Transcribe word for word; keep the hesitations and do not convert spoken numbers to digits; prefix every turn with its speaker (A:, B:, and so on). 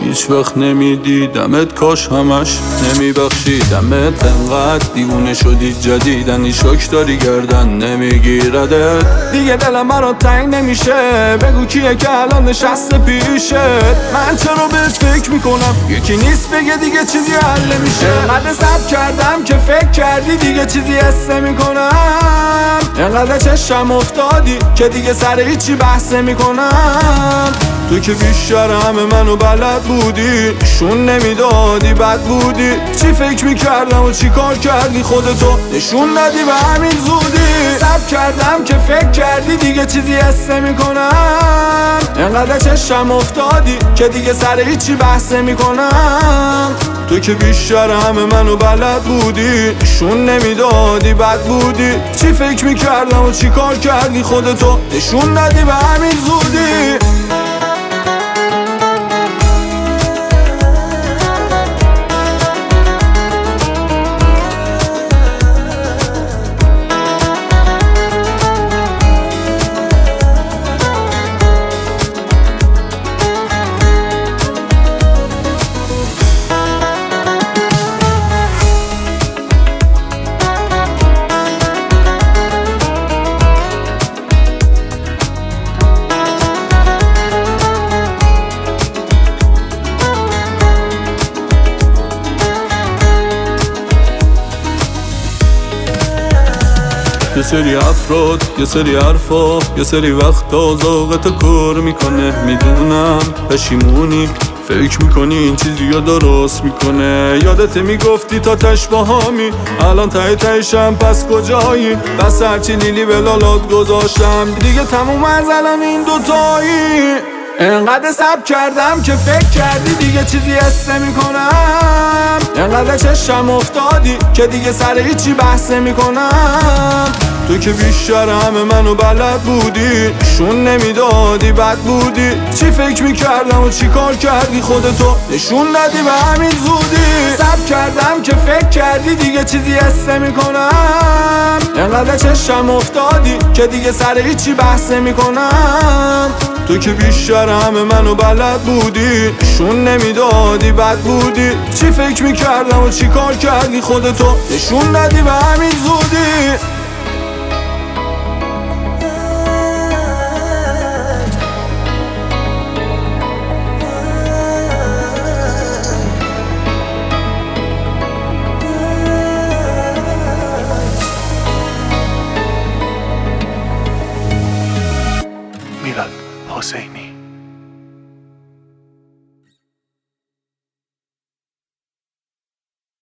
A: هیچ وقت نمیدیدمت، کاش همش نمیبخشیدمت. انقدر دیوونه شدی جدیدن، شوک داری گردن نمیگیردت. دیگه دلم مرا تنگ نمیشه، بگو کیه که الان نشسته پیشت. من چرا بهت فکر میکنم، یکی نیست بگه دیگه چیزی حل نمیشه. انقدر صبر کردم که فکر کردی دیگه چیزی حس نمیکنم. انقدر چشم افتادی که دیگه سر هیچی بحث نمیکنم. تو که بیشتر همه منو بلد بودی، نشون نمیدادی بد بودی. چی فکر میکردم و چی کار کردی، خودتو نشون ندی به همین زودی. صبر کردم که فکر کردی دیگه چیزی حس نمیکنم. انقدر چشم افتادی که دیگه سر هیچی بحث نمیکنم. تو که بیشتر همه منو بلد بودی، نشون نمیدادی بد بودی. چی فکر میکردم و چی کار کردی، خودتو نشون ندی به همین زودی. یه سری افراد، یه سری حرفا، یه سری وقتا ذوقتو کور میکنه. میدونم پشیمونی، فکر میکنی این چیزی رو درست میکنه. یادت میگفتی تا تش باهامی، الان ته تهشم پس کجایی؟ بس هرچی لیلی به لالات گذاشتم، دیگه تموم از الان این دوتایی. انقدر صبر کردم که فکر کردی دیگه چیزی حس نمیکنم. انقدر چشم افتادی که دیگه سر هیچی بحث نمیکنم. تو که بیشتر همه منو بلد بودی، نشون نمیدادی بد بودی. چی فکر میکردم و چی کار کردی، خودتو نشون ندی به همین زودی. صبر کردم که فکر کردی دیگه چیزی حس نمیکنم. انقدر چشم افتادی که دیگه سر هیچی بحث نمیکنم. تو که بیشتر همه منو بلد بودی، نشون نمیدادی بد بودی. چی فکر میکردم و چی کار کردی، خودتو نشون ندی به همین زودی.
B: میلاد حسینی.